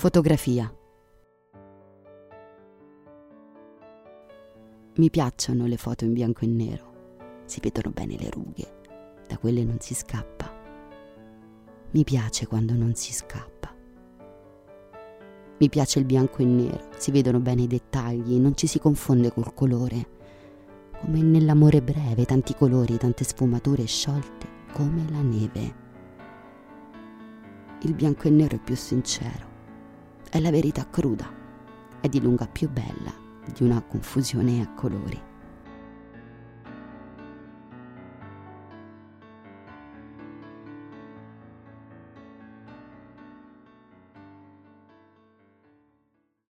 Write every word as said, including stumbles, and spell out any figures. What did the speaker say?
Fotografia. Mi piacciono le foto in bianco e nero. Si vedono bene le rughe. Da quelle non si scappa. Mi piace quando non si scappa. Mi piace il bianco e nero. Si vedono bene i dettagli, non ci si confonde col colore. Come nell'amore breve, tanti colori, tante sfumature sciolte come la neve. Il bianco e nero è più sincero. È la verità cruda, è di lunga più bella di una confusione a colori.